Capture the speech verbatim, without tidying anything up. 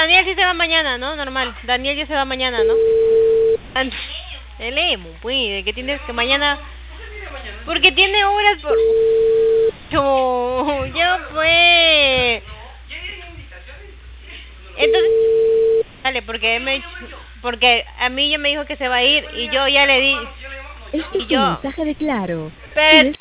Daniel sí se va mañana, ¿no? Normal. Daniel ya se va mañana, ¿no? El emo, pues, que tienes que mañana... Porque tiene horas por... No, ya fue. Entonces... Dale, porque me... Porque a mí ya me dijo que se va a ir y yo ya le di... Este Y es un yo... mensaje de Claro. Pero